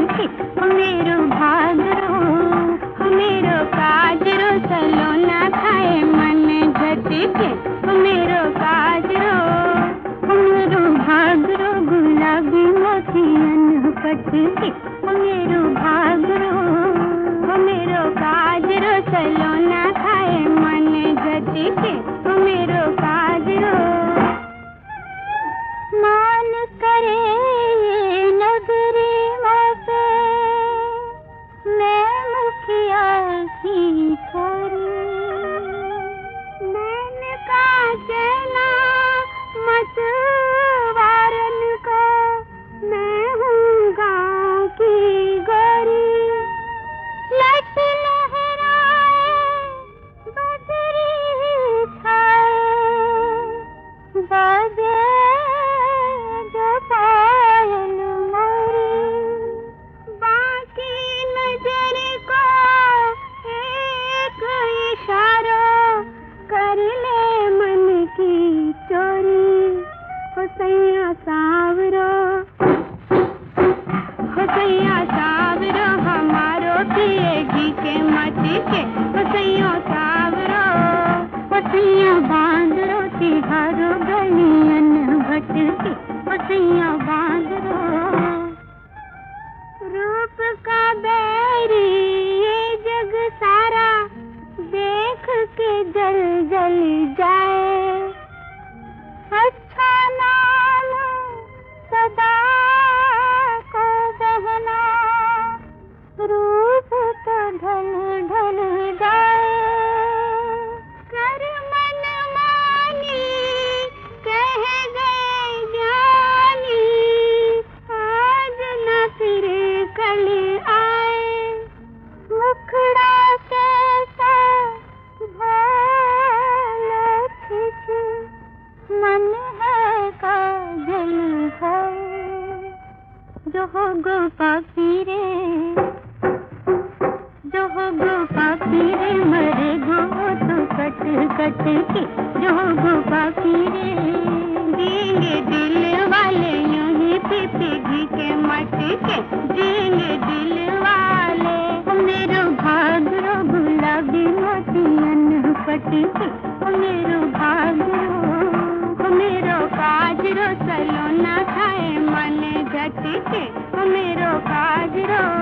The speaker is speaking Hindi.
के मेरो भागरो मेरो काजरो सलोना खाए मन झटके मेरो काजरो मेरो भागरो गुलाबी मोतियन पटके मेरो भागरो मेरो काजरो सलोना खाए मन झटके मेरो काजरो मान करे नगरी मापे मैं मुखिया की छोरी मैंने का चला मतवारन को मैं हूँ गाँव की गोरी लट लहराए बदरी छाए बाजे जो पायल मोरी बाकी नजर को एक इशारा कर ले मन की चोरी हुसैया सावरो हमारो पिएगी के मत के हुसैया सावरो हुसैया बांदरो तिहारो गलियन भटके हुसैया बांदरो रूप का बैरी ये जग सारा देख के जल जल जाए अच्छा नाम सदा को बहना रूप तो ढल ढल जाए कर मन मानी कह गए ज्ञानी आज न फिर कल आए मुखड़ा कैसा भोला खिंचे मन है काजल है जो हो गोपा पीरे मरे गो तो कट कट के जो हो गोपा पीरे देंगे दिल वाले यूं ही पीपी घी के मत के देंगे दिल वाले मेरो भागरो गुलाबी मोतियन पटके मेरो भागरो मेरो काजरो सलोना खाए मन झटके मेरो काजरो